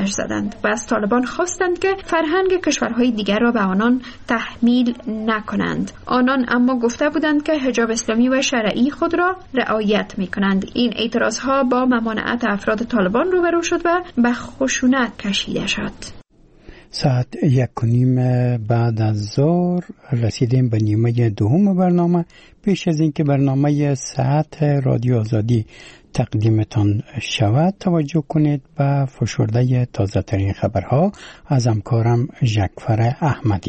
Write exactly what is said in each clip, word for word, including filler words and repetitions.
آتش زدند و از طالبان خواستند که فرهنگ کشورهای دیگر را به آنان تحمیل نکنند. آنان اما گفته بودند که حجاب اسلامی و شرعی خود را رعایت می‌کنند. این اعتراضها با ممانعت افراد طالبان روبرو شد و به خشونت کشیده شد. ساعت یک و نیم بعد از ظهر رسیدیم به نیمه دوم برنامه. پیش از اینکه برنامه ساعت رادیو آزادی تقدیمتان شود توجه کنید به فشرده تازه ترین خبرها از همکارم ژکفر احمدی.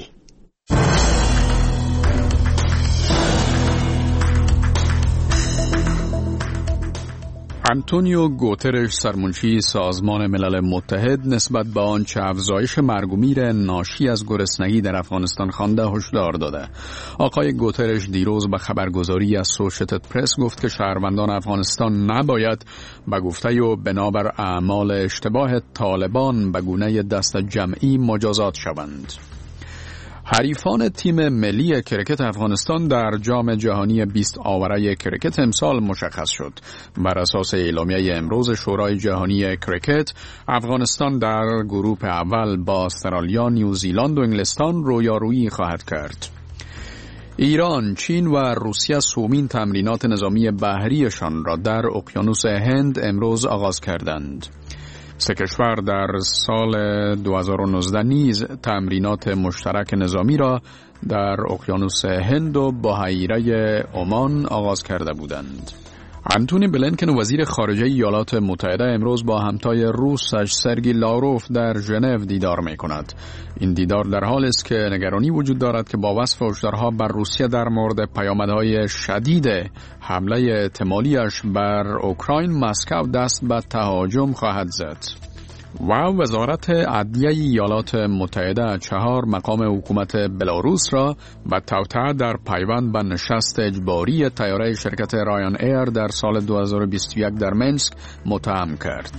آنتونیو گوترش سرمنشی سازمان ملل متحد نسبت به آنچه افزایش مرگ و میر ناشی از گرسنگی در افغانستان خوانده هشدار داده. آقای گوترش دیروز به خبرگزاری اسوشیتد پرس گفت که شهروندان افغانستان نباید به گفته و بنابر اعمال اشتباه طالبان به گونه دست جمعی مجازات شوند. حریفان تیم ملی کرکت افغانستان در جام جهانی بیست آوره کرکت امسال مشخص شد. بر اساس اعلامیه امروز شورای جهانی کرکت، افغانستان در گروه اول با استرالیا، نیوزیلند و انگلستان رویارویی خواهد کرد. ایران، چین و روسیه سومین تمرینات نظامی بحریشان را در اقیانوس هند امروز آغاز کردند. سه کشور در سال دو هزار و نوزده نیز تمرینات مشترک نظامی را در اقیانوس هند و بحیره عمان آغاز کرده بودند. آنتونی بلینکن وزیر خارجه ایالات متحده امروز با همتای روسش سرگی لاروف در ژنو دیدار می کند. این دیدار در حال است که نگرانی وجود دارد که با وصف هشدارها بر روسیه در مورد پیامدهای شدید حمله احتمالیش بر اوکراین، مسکو دست به تهاجم خواهد زد. و وزارت عدلیه ایالات متحده چهار مقام حکومت بلاروس را به توطئه در پیوند به نشست اجباری طیاره شرکت رایان ایر در سال دو هزار و بیست و یک در منسک متهم کرد.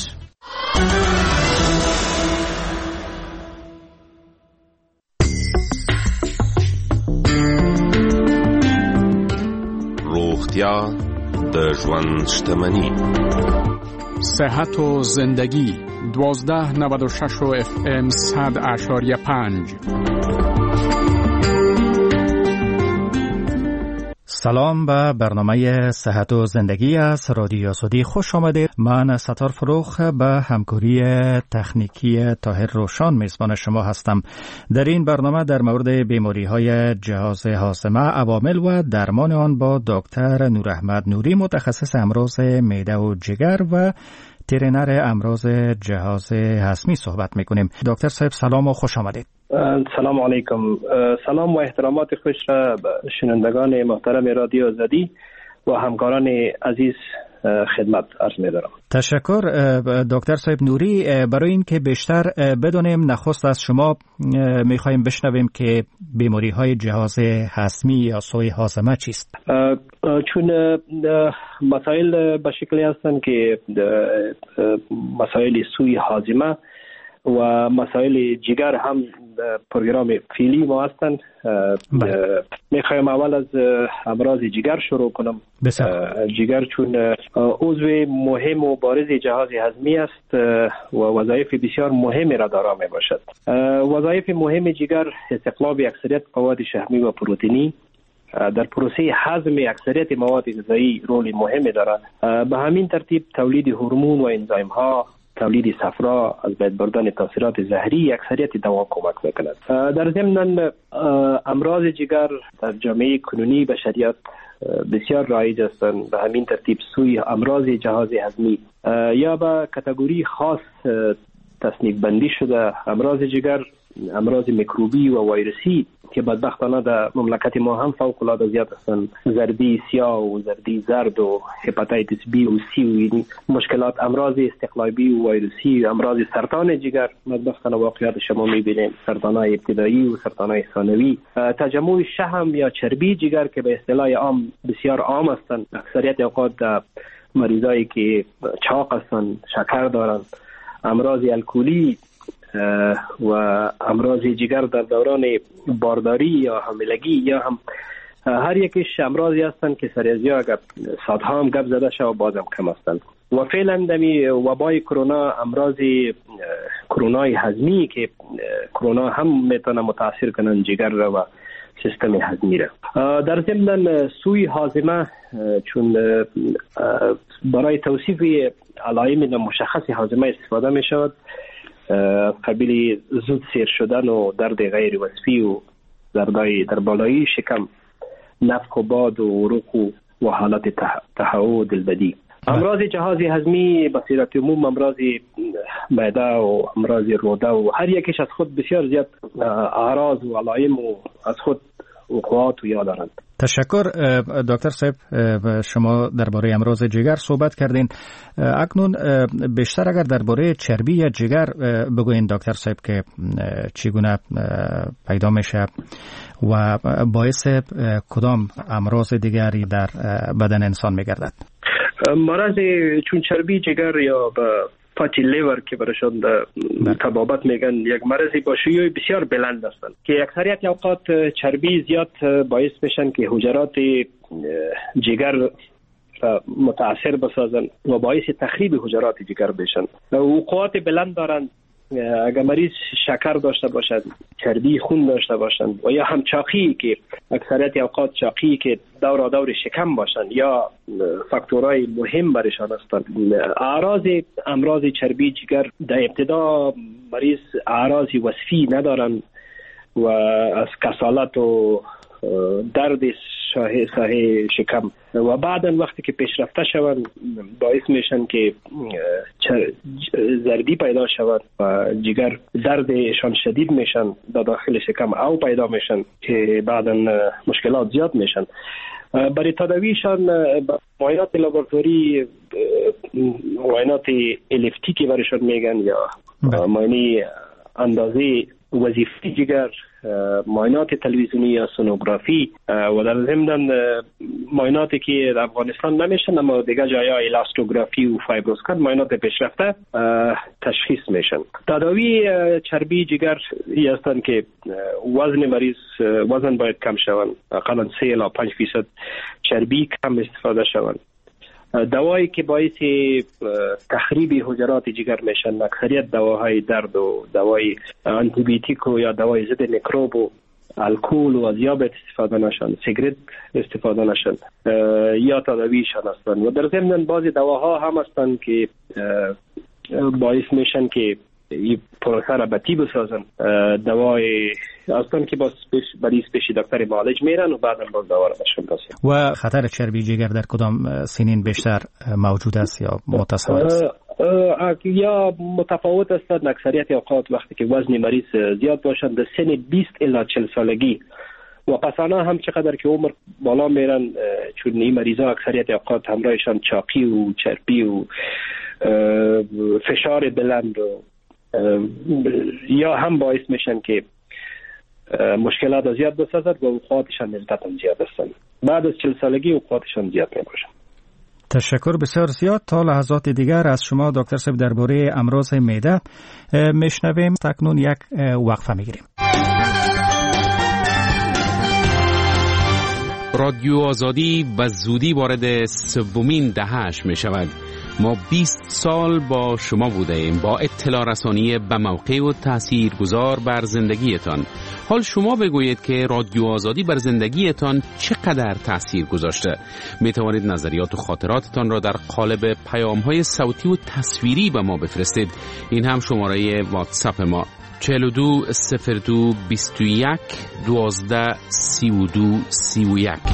روغتیا د ژوند شتمنی. صحت و زندگی دوازده نود و شش و اف ام صد اشاریه پنج. سلام به برنامه صحت و زندگی از رادیو آزادی خوش آمدید. من ستار فروخ به همکاری تکنیکی طاهر روشان میزبان شما هستم. در این برنامه در مورد بیماری های جهاز هاضمه، عوامل و درمان آن با دکتر نوراحمد نوری، متخصص امراض معده و جگر و ترینر امراض جهاز هضمی صحبت میکنیم. دکتر صاحب سلام و خوش آمدید. سلام علیکم. سلام و احترامات خوش را به شنوندگان محترم رادیو آزادی و همکاران عزیز خدمت عرض می‌دارم. تشکر دکتر صاحب نوری. برای این که بیشتر بدونیم، نخست از شما می‌خوایم بشنویم که بیماری‌های جهاز هضمی یا سوی هاضمه چیست؟ چون مسائل به شکلی هستند که مسائل سوی هاضمه و مسائل جگر هم پروگرام فعلی ما هستند. میخوایم اول از امراض جگر شروع کنم. بسیار. جگر چون عضو مهم و بارز جهاز هضمی است و وظایف بسیار مهمی را دارا می باشد. وظایف مهم جگر استقلاب اکثریت مواد شحمی و پروتئینی در پروسه هضم اکثریت مواد غذایی رول مهمی دارد. به همین ترتیب تولید هورمون و انزایم ها، تولید صفرا، از بین بردن تاثیرات زهری اکثریت دوا کمک میکند. در ضمن امراض جگر در جامعه کنونی بشریت بسیار رایج هستند. به همین ترتیب سوی امراض جهاز هضمی یا به کاتگوری خاص تصنیف بندی شده. امراض جگر امراض میکروبی و ویروسی که بدبختانه در مملکت ما هم فوق العاده زیاد هستند. زردی سیاه و زردی زرد و هپاتیتس بی و سی و این مشکلات، امراض استقلابی و ویروسی، امراض سرطان جگر بدبختانه واقعیت شما میبینیم، سرطان‌های ابتدایی و سرطان‌های ثانوی، تجمع شحم یا چربی جگر که به اصطلاح عام بسیار عام هستند. اکثریت اوقات در مریضایی که چاق هستند، شکر دارند، امراض الکلی و امراض جگر در دوران بارداری یا حاملگی یا هم هر یکیش امراضی هستند که سریعا اگر ساعتها هم گپ زده شد و بازم کم هستند و فعلا دمی وبای کرونا امراض کرونای هضمی که کرونا هم میتونه متاثر کنن جگر را و سیستم هضمی را. در ضمن سوی هاضمه چون برای توصیف علائم مشخص هاضمه استفاده می شود، قبیل زود سیر شدن و درد غیر وصفی و دردای در بالایی شکم، نفخ و باد و عروق و حالت تهوع و دلبدی. امراض جهاز هضمی به صورت عموم امراض معده و امراض روده و هر یکیش از خود بسیار زیاد اعراض و علائم و از خود وقوعات و یاد دارند. تشکر دکتر صاحب، شما درباره امراض جگر صحبت کردین. اکنون بیشتر اگر درباره چربی جگر بگوین دکتر صاحب که چگونه پیدا میشه و باعث کدام امراض دیگری در بدن انسان میگردد؟ مرض چون چربی جگر یا به فاتی لیور که برشان طبابت میگن یک مرضی با شیوع بسیار بلند هستند که اکثریت اوقات چربی زیاد باعث میشن که حجرات جگر متاثر بسازن و باعث تخریب حجرات جگر بشن. وقوعات بلند دارند. اگر مریض شکر داشته باشد، چربی خون داشته باشند و یا هم چاقی که اکثریت اوقات چاقی که دور دور شکم باشند یا فاکتورهای مهم برشان هستند. اعراض امراض چربی جگر در ابتدا مریض اعراض وصفی ندارند و از کسالت و درد ساحه ساحه شکم و بعداً وقتی که پیشرفته شوند باعث میشن که زردی پیدا شود و جگر دردشان شدید میشن در داخل شکم او پیدا میشن که بعداً مشکلات زیاد میشن. برای تداویشان معاینات لابراتوری، معاینات الفتی که برشان میگن یا معاینه اندازه وظیفه جگر، معاینات تلویزیونی یا سونوگرافی و در ضمن معایناتی که در افغانستان نمیشن اما دیگه جایا الاستوگرافی و فایبروسکان معاینات پیشرفته تشخیص میشن. تداوی چربی جگر ای هستند که وزن مریض وزن باید کم شوند، اقلا سه الی پنج فیصد چربی کم استفاده شوند. دوایی که باعث تخریب حجرات جگر میشن اکثریت دواهای درد و دوای آنتی بیوتیک و یا دوای ضد میکروب و الکل و از دیابت استفاده نشن، سیگرت استفاده نشن یا تداویشان هستند. و در ضمن بعضی دواها هم هستند که باعث میشن که این پروسه را بطی بسازن. دوای اصلا که باز مریض پیش دکتر معالج میرن و بعدا باز دوا را بهشون رسید. و خطر چربی جگر در کدام سنین بیشتر موجود است یا متفاوت است؟ یا متفاوت است. اکثریت اوقات وقتی که وزن مریض زیاد باشند در سن بیست الی چهل سالگی و پسانا هم چقدر که عمر بالا میرن، چون این مریضا اکثریت اوقات همراهشان چاقی و چربی و فشار بلند و یا هم باعث میشن که مشکلات زیاد بسازد و وقوعاتشان نسبتاً زیاد هستند. بعد از چهل سالگی وقوعاتشان زیاد میباشند. تشکر بسیار زیاد. تا لحظات دیگر از شما دکتر صاحب درباره امراض معده میشنویم. تکنون یک وقفه میگیریم. رادیو آزادی به زودی وارد سومین دهه‌اش می شود. ما بیست سال با شما بوده ایم با اطلاع رسانی به موقع و تأثیر گذار بر زندگیتان. حال شما بگویید که رادیو آزادی بر زندگیتان چقدر تأثیر گذاشته. می توانید نظریات و خاطراتتان را در قالب پیام‌های صوتی و تصویری به ما بفرستید. این هم شماره واتساپ ما چهل و دو صفر دو بیست و یک دوازده سی و دو سی و یک.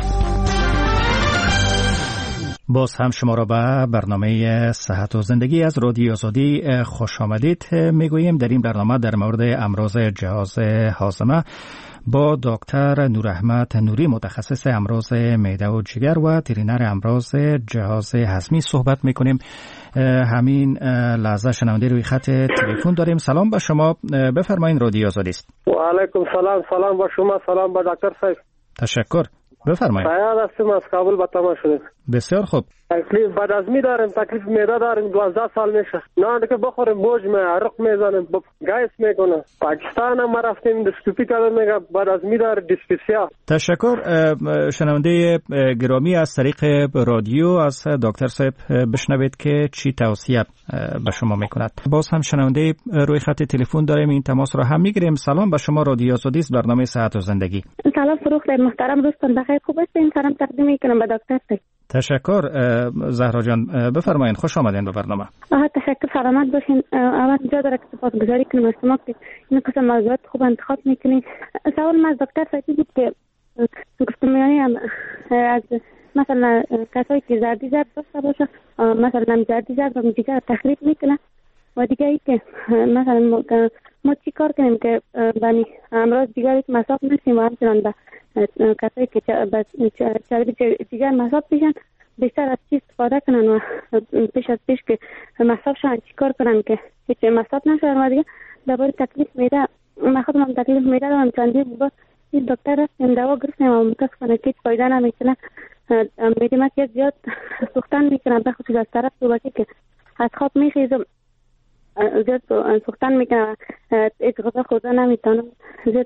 باز هم شما را به برنامه صحت و زندگی از رادیو آزادی خوش آمدید میگوییم. در این برنامه در مورد امراض جهاز هاضمه با دکتر نوراحمد نوری متخصص امراض معده و جگر و وترینر امراض جهاز هضمی صحبت میکنیم. همین لحظه شنونده روی خط تلفن داریم. سلام با شما، بفرمایید رادیو آزادی است. و علیکم سلام. سلام با شما، سلام با دکتر صاحب. تشکر، بفرمایید. فیاض هستم از کابل به تماس شدید. بسیار خوب. تکلیف بدهضمی داریم، تکلیف معده داریم، دوازده سال میشه. نه که بخوریم بوج می عرق میزنیم، گیس میکنه. پاکستان هم رفتیم اندوسکوپی کردیم، میگه بدهضمی داره، دیسپسیا. تشکر. شنونده گرامی از طریق رادیو از دکتر صاحب بشنوید که چی توصیه به شما میکند. باز هم شنونده روی خط تلفن داریم، این تماس رو هم میگیریم. سلام به شما، رادیو آزادی است، برنامه صحت و زندگی. سلام فروخ محترم، روزتون بخیر، خوب هستین؟ سلام تقدیم میکنم به دکتر صاحب. تشکر زهرا جان، بفرمایید، خوش آمدین به برنامه. آها تشکر، سلامت باشین. اول جا داره که سپاسگزاری کنیم از شما که این قسم موضوعات خوب انتخاب میکنین. سوال من از دکتر صاحب بود که گفتم یعنی از مثلا کسایی که زردی زرد داشته باشه، مثلا زردی زرد و دیگر تخریب میکنه و دیگه ای که مثلا ما چی کار کنیم که بانی امراض دیگری که مصاب نشیم و همچنان به کسایی که چربی دیگر مصاب بشن بیشتر از چی استفاده کنن و پیش از پیش که مصاب شن چی کار کنن که هیچ مصاب نشن. و دیگه درباره تکلیف میده، من خودم هم تکلیف میده دارم، چندی بود این دکتر این دوا گرفتم و متاسفانه که فایده نمیکنه. میدیم که زیاد سوختن میکنم، به خصوص از طرف صبحی که از خواب میخیزم زیاد سوختن میکنم، ایک غذا خوردن نمیتونم زیاد.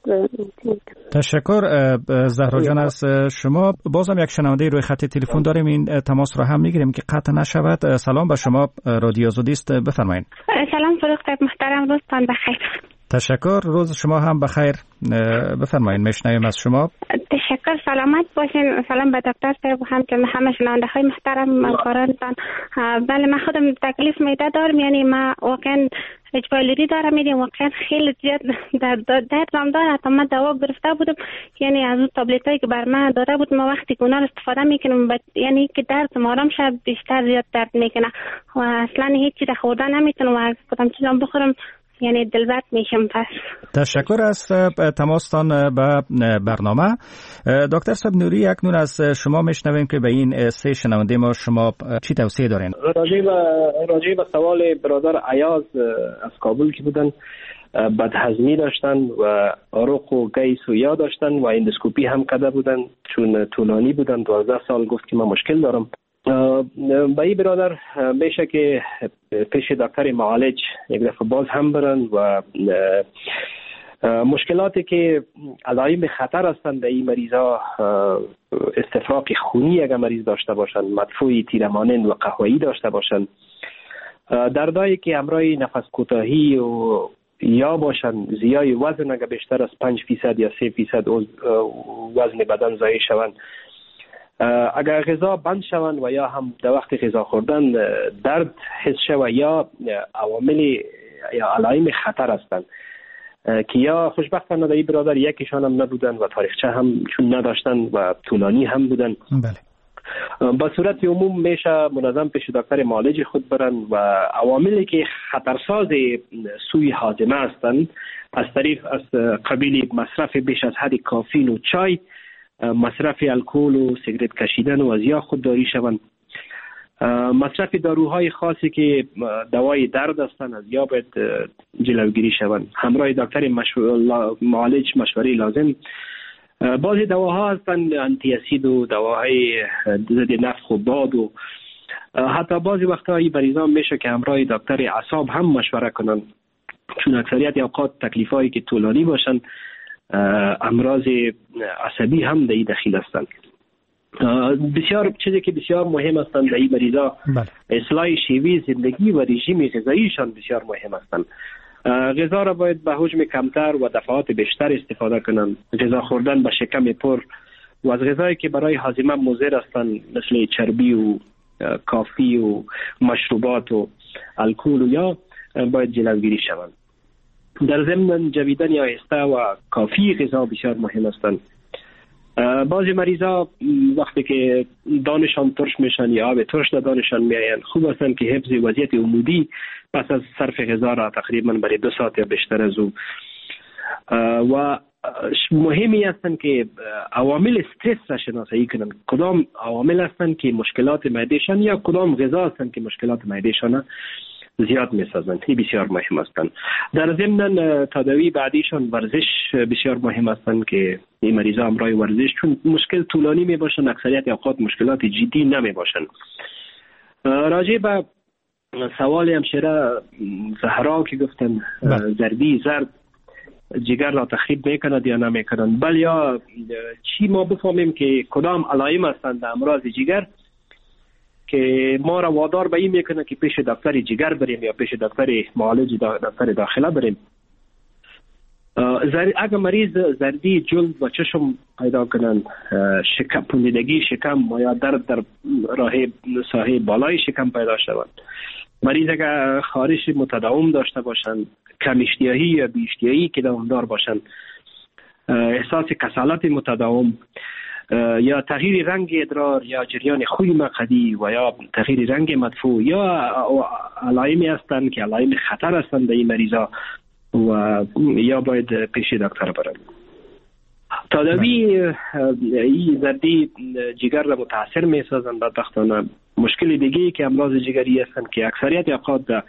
تشکر زهرا جان از شما. بازم یک شنونده روی خط تلفن داریم، این تماس را هم میگیریم که قطع نشود. سلام به شما، رادیو آزادی است، بفرمایید. سلام فروخ محترم، روزتان بخیر. تشکر، روز شما هم بخیر. بفرمایید، میشنویم از شما. تشکر، سلامت باشین. سلام به دکتر صاحب و همچنین همه شنونده های محترم همکارانتان. بله من خودم تکلیف میده دارم، یعنی من واقعا اجبالی دارم، میدیم واقعا خیلی زیاد درد دارم داره. حتی من دوا گرفته بودم، یعنی از اون تابلت هایی که بر من داده بود ما وقتی که اونا رو استفاده میکنم ب... یعنی که درد آرام شد بیشتر زیاد درد میکنه و اصلا هیچ چیز خوردن نمیتونم و از کدام چیزام بخورم یعنی دلبرد میشم. پس تشکر از تماستان به برنامه. دکتر صاحب نوری، اکنون از شما میشنویم که به این سه شنونده ما شما چی توصیه دارین؟ راجع به راجع به سوال برادر عیاض از کابل که بودن، بدهضمی داشتن و عروق و گیس و یا داشتن و اندوسکوپی هم کرده بودن، چون طولانی بودن، دوازده سال گفت که من مشکل دارم. با این برادر میشه که پیش دکتر معالج یک دفعه باز هم برن و مشکلاتی که علائم خطر هستند در این مریضا، استفراغ خونی اگر مریض داشته باشن، مدفوع تیرمانند و قهوه‌ای داشته باشن، دردایی که همراه نفس کوتاهی و یا باشن، زیای وزن اگر بیشتر از پنج فیصد یا سه فیصد وزن بدن زاید شوند، اگر غذا بند شوند و یا هم در وقت غذا خوردن درد حس شود یا عوامل یا علائم خطر هستند که یا خوشبختانه در این برادر یکیشان هم نبودن و تاریخچه هم چون نداشتن و طولانی هم بودن. بله. با صورت عموم میشه منظم پیش دکتر معالج خود برن و عواملی که خطرساز سوی هاضمه هستند از طریق از قبیل مصرف بیش از حد کافین و چای، مصرف الکل و سیگرت کشیدن و از یا خودداری شوند، مصرف داروهای خاصی که دوای درد هستند از یا باید جلوگیری شوند، همراه دکتر مشور... معالج مشوره لازم. بعضی دواها هستند آنتی اسید و دواهای ضد نفخ و باد و حتی بعضی وقتا این مریضان میشه که همراه دکتر اعصاب هم مشوره کنند، چون اکثریت اوقات تکلیفایی که طولانی باشند امراض عصبی هم در این دخیل هستند. بسیار چیزی که بسیار مهم هستند در این مریضا، اصلاح شیوه زندگی و رژیم غذاییشان بسیار مهم هستند. غذا را باید به حجم کمتر و دفعات بیشتر استفاده کنند، غذا خوردن به شکم پر و از غذایی که برای هاضمه مضر هستند مثل چربی و کافی و مشروبات و الکل و یا باید جلوگیری شوند. در ضمن جویدن یا آهسته و کافی غذا بسیار مهم هستند. بعضی مریضا وقتی که دانشان ترش میشن یا آب ترش در دانشان میاین، خوب هستند که حفظ وضعیت عمودی پس از صرف غذا را تقریبا برای دو ساعت یا بیشتر از او و مهمی هستند که عوامل استرس را شناسایی کنند، کدام عوامل هستند که مشکلات معدهشان یا کدام غذا هستند که مشکلات معدهشان زیاد میسازند. این بسیار مهم هستند. در ضمن تداوی بعدیشان ورزش بسیار مهم هستند که این مریضا همراه ورزش، چون مشکل طولانی می باشند اکثریت اوقات مشکلات جدی نمی باشند. راجع به سوال همشیره زهرا که گفتن زردی زرد جگر را تخریب میکند یا نمیکنند، بل یا چی ما بفهمیم که کدام علائم هستند در امراض جگر که ما را وادار به این میکنه که پیش دکتر جگر بریم یا پیش دکتر معالج دکتر داخله بریم. اگر مریض زردی جلد و چشم پیدا کنند، شکم پوندگی شکم یا درد در راه ساحه بالای شکم پیدا شود، مریض اگر خارش متداوم داشته باشند، کم اشتیاقی یا بی اشتیاقی که دوامدار باشند، احساس کسالت متداوم یا تغییر رنگ ادرار یا جریان خوی مقعدی و یا تغییر رنگ مدفوع یا علائمی هستند که علائم خطر هستند در این مریضا و یا باید پیش دکتر برند. تداوی این زردی جگر را متاثر می سازند. بدبختانه مشکل دیگه که امراض جگری هستند که اکثریت اوقات در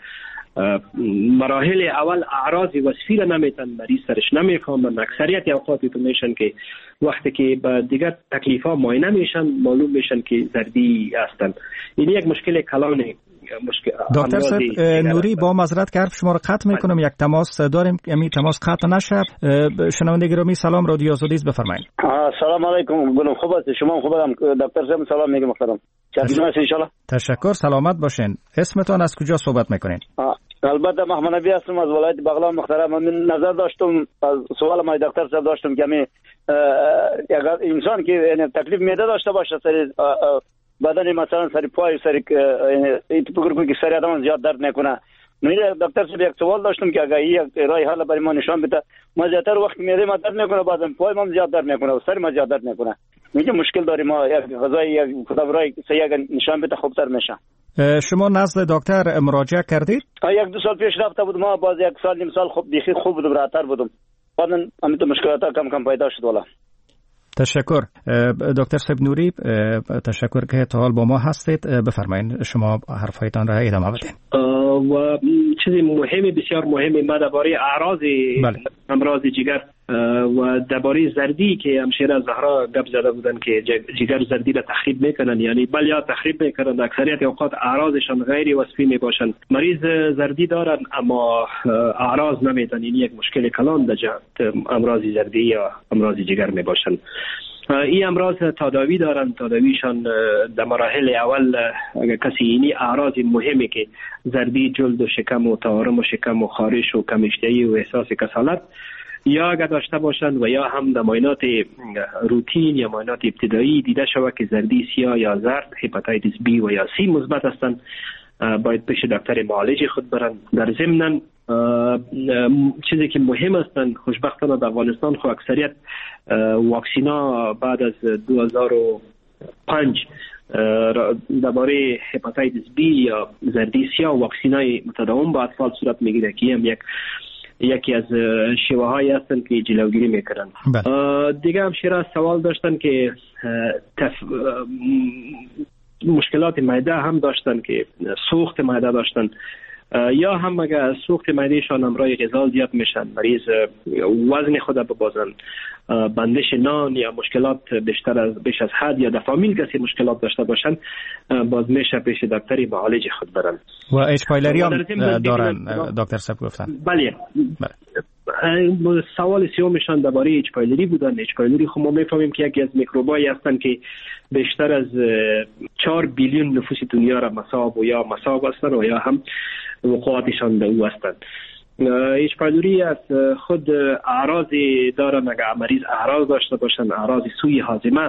مراحل اول اعراض وصفی را نمیتن مریض سرش نمیفهمن. اکثریت اوقات میشن که وقتی که به دیگر تکلیف ها معاینه میشن معلوم میشن که زردی هستند. این یک مشکل کلانه. مشکل دکتر صاحب نوری با معذرت که حرف شما رو قطع میکنم، یک تماس داریم، یعنی تماس قطع نشه. شنونده گرامی سلام، رادیو آزادی است، بفرمایید. سلام علیکم، گلم خوب است، شما خوب ام دکتر صاحب؟ سلام میگم محترم. چطور هستین ان شاء الله؟ تشکر، سلامت باشین. اسمتون از کجا صحبت میکنین؟ البته محمد نبی هستم از ولایت بغلان محترم. من نظر داشتم از سوال ما دکتر صاحب داشتم که می اگر انسان که یعنی تکلیف معده داشته باشه سر بدن مثلا سر پای سر این فکر کنید که سر آدم زیاد درد نکنه. من دکتر صاحب یک سوال داشتم که اگر یک راه حل برای ما نشان بده، ما زیاتر وقت معده ما درد نکنه، بعضی پای ما زیاد درد نکنه و سر ما زیاد درد نکنه. میگه مشکل داریم، ما یک غذای یک کدام راه صحیح نشان بده خوبتر میشه. شما نزد دکتر مراجعه کردید؟ یک دو سال پیش رفته بودم، ما باز یک سال نیم سال خوب بیخی خوب بودم، راحت‌تر بودم. بعدن همین تو مشکلات کم کم پیدا شد. والا تشکر. دکتر صاحب نوری تشکر که تا حال با ما هستید. بفرمایید شما حرفایتان را ادامه بدین. و چیزی مهمی بسیار مهمی ما درباره اعراض امراض جگر و درباره زردی که همشیره زهرا گپ زده بودن که جگر زردی را تخریب میکنن، یعنی بل یا تخریب میکنن، اکثریت اوقات اعراضشان غیر وصفی میباشند. مریض زردی دارن اما اعراض نمیدن. این یک مشکل کلان در امراض زردی یا امراض جگر میباشند. این امراض تداوی دارن. تداویشان در مراحل اول اگر کسی اینی اعراض مهمی که زردی جلد و شکم و تورم و شکم و خارش و کم اشتیاقی و احساس کسالت یا اگر داشته باشند و یا هم در معاینات روتین یا معاینات ابتدایی دیده شود که زردی سیاه یا زرد، هپاتیتس بی و یا سی مثبت هستند، باید پیش دکتر معالج خود برند. در ضمن چیزی که مهم هستند، خوشبختانه در افغانستان خو اکثریت واکسینا بعد از دو هزار و پنج درباره هپاتیتس بی یا زردی سیاه واکسینای متداوم با اطفال صورت میگیره که هم یک یکی از شیوه هایی هستند که جلوگیری میکنن. دیگه هم شیره سوال داشتن که تف... مشکلات معده هم داشتن که سوخت معده داشتن یا هم اگر سوخت معدهشان همراه غذا زیاد میشن، مریض وزن خود ببازن، بندش نان یا مشکلات بیشتر از بیش از حد یا در فامیل کسی مشکلات داشته باشن، باز میشه پیش دکتری معالج خود برن. و اچ پایلری هم دارن دکتر صاحب گفتن. بله. سوال سیومشان درباره اچ پایلری بودن. اچ پایلری خب ما میفهمیم که یکی از میکروبایی هستن که بیشتر از چهار بیلیون نفوس دنیا را مصاب و یا مصاب هستن و یا هم وقوعاتشان به او هستند. اچ پایلری از خود اعراض دارن. اگر مریض اعراض داشته باشن، اعراض سوی هاضمه،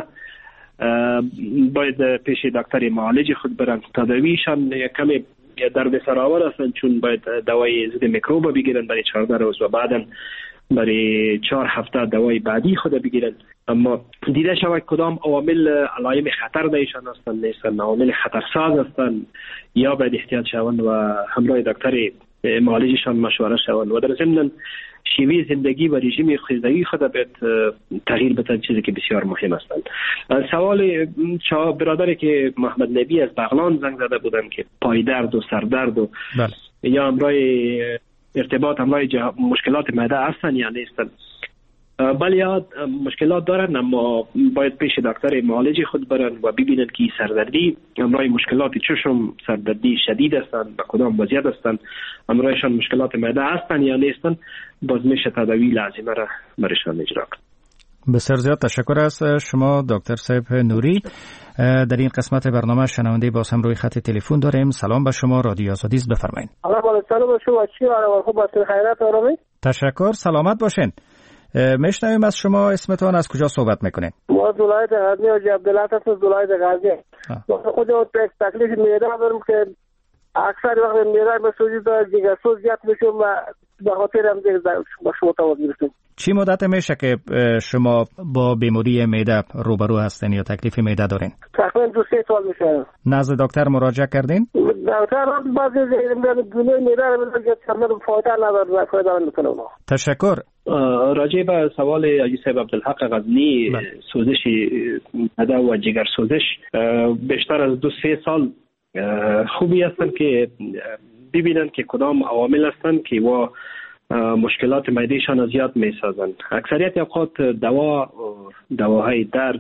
باید پیش دکتر معالج خود برن. تداویشان کمی درد سرآور هستند چون باید دوای ضد میکروب بگیرن برای چهارده روز و بعداً برای چهار هفته دوای بعدی خود بگیرن. اما دیده شود کدام عوامل علائم خطر دایشان هستند نیستند، عوامل خطرساز هستند یا باید احتیاط شوند و همراه دکتر معالجشان مشوره شوند و در ضمن شیوه زندگی و رژیم غذایی خود باید تغییر بدن، چیزی که بسیار مهم هستند. سوال برادری که محمد نبی از بغلان زنگ زده بودن که پای درد و سر درد و یا همراه ارتباط همراه مشکلات معده هستن یا نیستن. بله یا مشکلات دارن، اما باید پیش دکتر معالج خود برن و ببینن که سردردی همراه مشکلات چشم، سردردی شدید هستن، به کدام وضعیت هستن، همراهشان مشکلات معده هستن یا نیستن، باز میشه تداوی لازمه را برشان اجرا کنن. بسیار زیاد تشکر از شما دکتر صاحب نوری. در این قسمت برنامه شنونده باز هم روی خط تلفن داریم. سلام به شما، رادیو آزادی است، بفرمایید. سلام به شما، چی حال خوب است؟ خیرات آرامی؟ تشکر، سلامت باشین. میشنویم از شما، اسمتون، از کجا صحبت میکنین؟ ما از ولایت غزنی و عبدالله هستم، از ولایت غزنی. ما خود تکلیف معده دارم که اکثر وقت معده به سوزی داره، دیگه سوز زیاد میشم و به خاطر هم دیگه با شما تماس گرفتم. چی مدت میشه که شما با بیماری معده روبرو هستین یا تکلیف معده دارین؟ تقریبا دو سه سال میشه. نزد دکتر مراجعه کردین؟ دکتر بعضی دونه معده رو میگه چندان فایده نداره، فایده نمیکنه. تشکر. راجع به سوال حاجی صاحب عبدالحق غزنی، سوزش معده و جگر سوزش بیشتر از دو سه سال خوبی هستن که ببینن که کدام عوامل هستن که و مشکلات معدهشان زیاد میسازند. اکثریت اوقات دوا دواهای درد،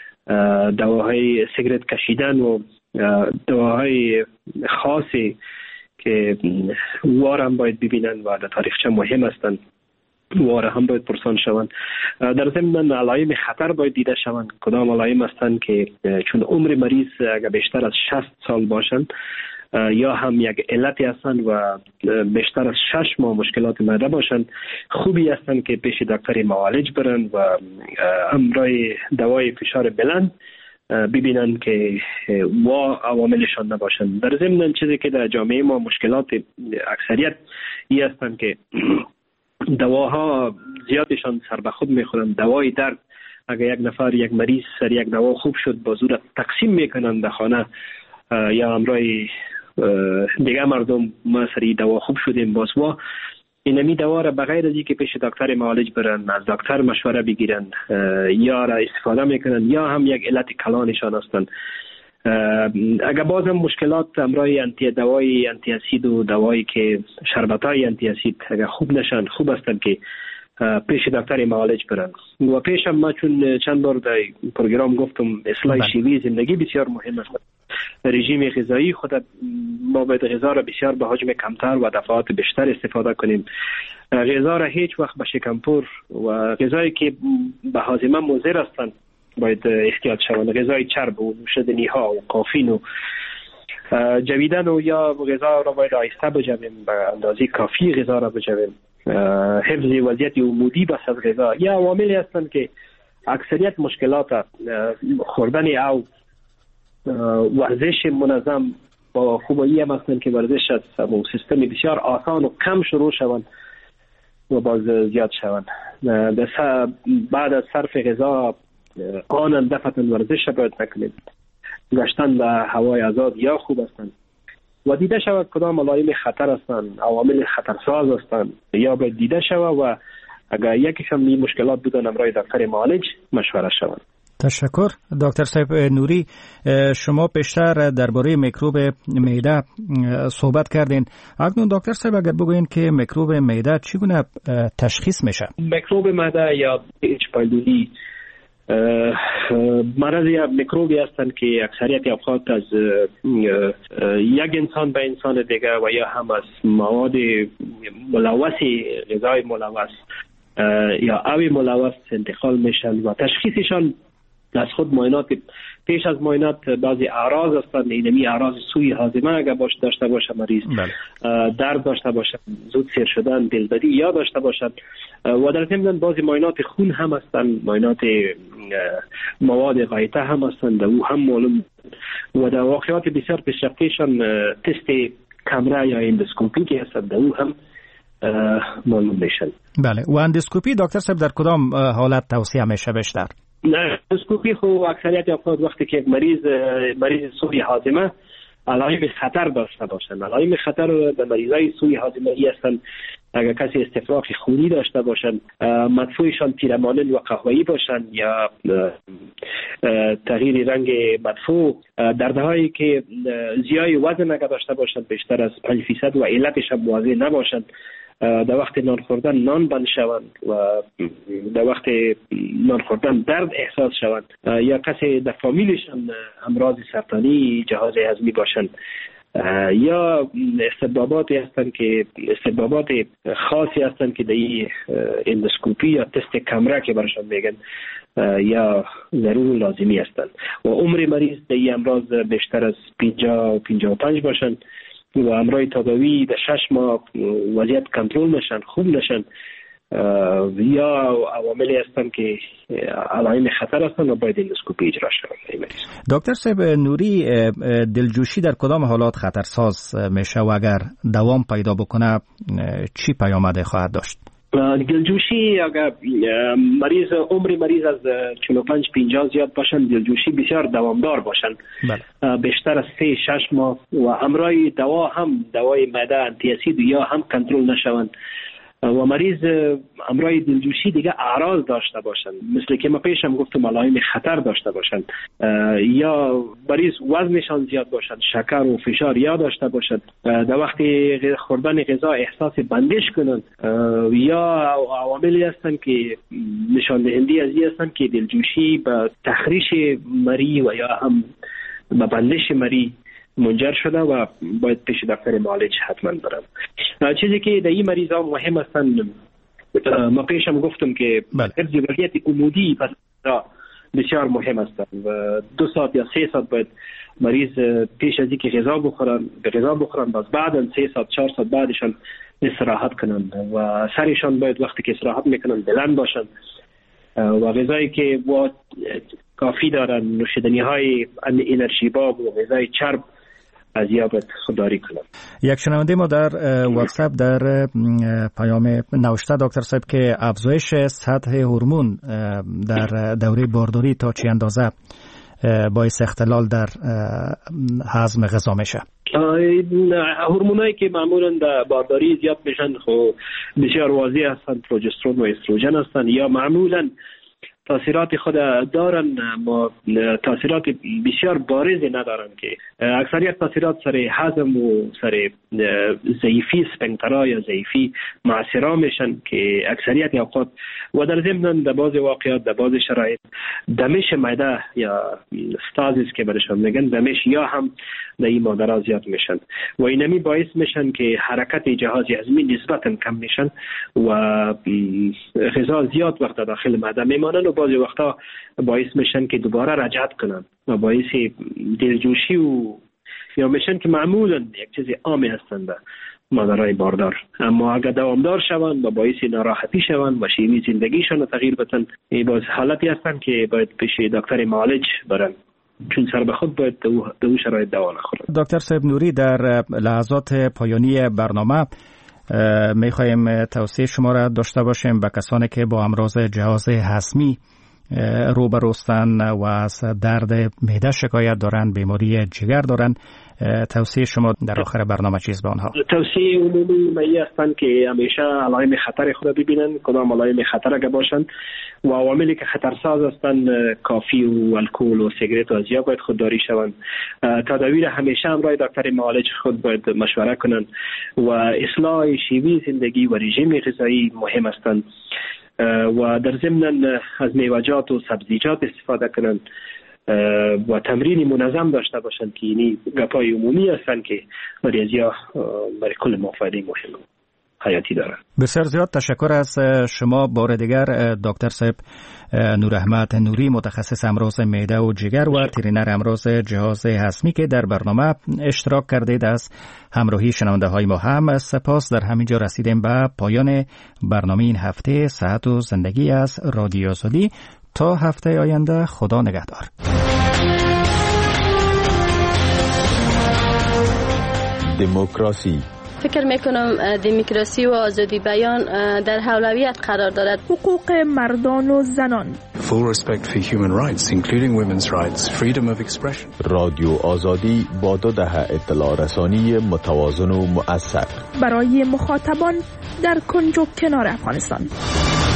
دواهای سیگرت کشیدن و دواهای خاصی که وار هم باید ببینن و در تاریخچه مهم هستند، وار هم باید پرسان شوند. در ضمن علائم خطر باید دیده شوند. کدام علائم هستند که چون عمر مریض اگر بیشتر از شصت سال باشند یا هم یک علتی هستند و بیشتر از شش ماه مشکلات معده باشند، خوبی هستند که پیش دکتر معالج برن و همراه دوای فشار بلند ببینن که وا عواملشان نباشند. در ضمن چیزی که در جامعه ما مشکلات اکثریت ای هستند که دواها زیادشان سر به خود میخورند. دوای درد اگر یک نفر یک مریض سر یک دوا خوب شد با زور تقسیم میکنند در خانه، یا همراه دیگه مردم ما سری دوا خوب شدیم باز وا اینمی دوا را بغیر از اینکه پیش دکتر معالج برن از دکتر مشوره بگیرن یا را استفاده میکنن یا هم یک علت کلانشان هستند. اگر بازم مشکلات همراه انتی دوای انتی اسید و دوایی که شربتای انتی اسید اگر خوب نشن، خوب هستند که پیش دکتر معالج برن. و پیشم ما چون چند بار در پروگرام گفتم اصلاح شیوه زندگی بسیار مهم است. رژیم غذایی خود ما باید غذا را بسیار به حجم کمتر و دفعات بیشتر استفاده کنیم. غذا را هیچ وقت به شکمپور و غذایی که به هاضمه مضر هستند باید احتیاط شوند. غذای چرب و نوشیدنی ها و کافین و جویدن و یا غذا را باید آهسته بجویم، به اندازه کافی غذا را بجویم. حفظ وضعیت عمودی بس از غذا یا عواملی هستند که اکثریت مشکلات خوردن او ورزش منظم با خوبایی هم هستند که ورزش از سیستم بسیار آسان و کم شروع شوند و باز زیاد شوند. بعد از صرف غذا آنن دفعتا ورزش باید نکنید. گشتن به هوای آزاد یا خوب هستند و دیده شود کدام علائم خطر هستند، عوامل خطرساز هستند یا باید دیده شود و اگر یکیشان می مشکلات بودن همراه دکتر معالج مشوره شوند. تشکر. دکتر صاحب نوری، شما پیشتر درباره میکروب معده صحبت کردین. اکنون دکتر صاحب اگر بگوین که میکروب معده چگونه تشخیص میشه؟ میکروب معده یا اچ پایلوری مرض یا میکروبی هستند که اکثریت اوقات از یک انسان به انسان دیگه و یا هم از مواد ملوث، غذای ملوث یا آب ملوث انتقال میشن و تشخیصشان از خود معاینات پیش از معاینات بعضی اعراض هستند. اینمی اعراض سوی هاضمه اگر باش داشته باشه مریض، درد داشته باشه، زود سیر شدن، دلبدی یا داشته باشد و در ضمن بعضی معاینات خون هم هستند، معاینات مواد غایطه هم هستند، او هم معلوم و در واقعات بسیار پیشرفته‌شان تست کامره یا اندوسکوپی که هستند او هم معلوم میشن. بله. و اندوسکوپی دکتر صاحب در کدام حالت توصیه میشه بیشتر؟ نه، اندوسکوپی خو اکثریت اوقات وقتی که مریض مریض سوی هاضمه علائم خطر داشته باشند. علائم خطر در مریضای سوی هاضمه ای هستند اگر کسی استفراغ خونی داشته باشند، مدفوعشان پیرامانن و قهوه‌ای باشند یا تغییر رنگ مدفوع، دردهایی که زیای وزن اگر داشته باشند بیشتر از پنج درصد و علتش هم واضح نباشند، در وقت نان خوردن نان بند شوند و در وقت نان خوردن درد احساس شوند، یا کسی در فامیلشان امراض سرطانی جهاز هضمی باشند، یا استباباتی هستند که استبابات خاصی هستند که در اندوسکوپی یا تست کمره که برشان میگن یا ضرور لازمی هستند و عمر مریض در این امراض بیشتر از پنجاه و پنجاه و پنج باشند و امرای تداوی در شش ماه وضعیت کنترل نشن، خوب نشن، یا عواملی هستند که علائم خطر هستند و باید اندوسکوپی اجرا شود. دکتر صاحب نوری، دلجوشی در کدام حالات خطرساز میشه و اگر دوام پیدا بکنه چی پیامد خواهد داشت؟ دلجوشی اگر مریض عمر مریض از چهل و پنج پنجاه زیاد باشن، دلجوشی بسیار دوامدار باشن، بله. بیشتر از سه شش ماه و همراه دوا هم دوای معده آنتی اسید یا هم کنترل نشوند و مریض همراه دلجوشی دیگه اعراض داشته باشند، مثل که ما پیشم گفتم علائم خطر داشته باشند، یا مریض وزنشان زیاد باشند، شکر و فشار یا داشته باشند، در وقت خوردن غذا احساس بندش کنند، یا عواملی هستند که نشان دهنده از این هستند که دلجوشی به تخریش مری و یا هم به بندش مری منجر شده و باید پیش دکتر معالج حتما برم. چیزی که در این مریض ها مهم هستند، ما پیشم گفتم که حفظ وضعیت عمودی بسیار مهم هستند و دو ساعت یا سه ساعت باید مریض پیش از اینکه غذا بخورن به غذا بخورن، باز بعدا سه ساعت چهار ساعت بعدشان استراحت کنند و سرشان باید وقتی که استراحت میکنن بلند باشند و غذایی که با کافی دارن، نوشیدنی های انرژی باب و غذای چرب از یابت خودداری کنم. یک شنونده ما در واتساپ در پیام نوشته دکتر صاحب که افزایش سطح هورمون در دوره بارداری تا چه اندازه باعث اختلال در هضم غذا میشه؟ هورمونایی که معمولا در بارداری زیاد میشن خب بسیار واضح هستند، پروژسترون و استروژن هستند یا معمولا تاثیرات خود دارن اما تاثیرات بسیار بارزی ندارن که اکثریت تاثیرات سر هضم و سر ضعیفی اسفنکترها یا ضعیفی معصرا میشن که اکثریت اوقات و در ضمن در بعض واقعات در بعض شرایط دمش معده یا استازیس که برشان میگن دمش یا هم در این مادرها زیاد میشن و اینمی باعث میشن که حرکت جهاز هضمی نسبتا کم میشن و غذا زیاد وقت داخل معده میمانن و بعضی وقتا باعث میشن که دوباره رجعت کنن و باعث دلجوشی و یا میشن که معمولا یک چیز عامی هستند مادرای باردار، اما اگر دوامدار شوند و باعث ناراحتی شوند و شیوه زندگیشان تغییر بدن، این باز حالتی هستند که باید پیش دکتر معالج برن چون سر به خود باید دو شرایط دوا نخورند. دکتر صاحب نوری، در لحظات پایانی برنامه میخوایم توصیه شما را داشته باشیم به کسانی که با امراض جهاز هضمی روبروستن و از درد معده شکایت دارن، بیماری جگر دارن، توصیه شما در آخر برنامه چیز به آنها؟ توصیه عمومی مایی هستند که همیشه علائم خطر خود ببینن، کدام علائم خطر اگه باشند و عواملی که خطرساز هستند کافی و الکل و سیگارت و ازیا باید خودداری شوند. تداوی را همیشه همراه دکتر معالج خود باید مشوره کنند و اصلاح شیوه زندگی و رژیم غذایی مهم هستند و در ضمن از میوه‌جات و سبزیجات استفاده کنند و تمرین منظم داشته باشند که اینی گپای عمومی هستند که مریضیا برای کل ما فایده مهم حیاتی دارند. بسیار زیاد تشکر از شما. بار دیگر دکتر صاحب نور احمد نوری، متخصص امراض معده و جگر و ترینر امراض جهاز هضمی که در برنامه اشتراک کردید، از همراهی شنونده های ما هم سپاس. در همینجا رسیدیم به پایان برنامه این هفته صحت و زندگی از رادیو آزادی. تا هفته آینده خدا نگهدار. دموکراسی فکر میکنم دموکراسی و آزادی بیان در اولویت قرار دارد. حقوق مردان و زنان. Full respect for human rights including women's rights, freedom of expression. رادیو آزادی با دو دهه اطلاع رسانی متوازن و مؤثر برای مخاطبان در کنج و کنار افغانستان.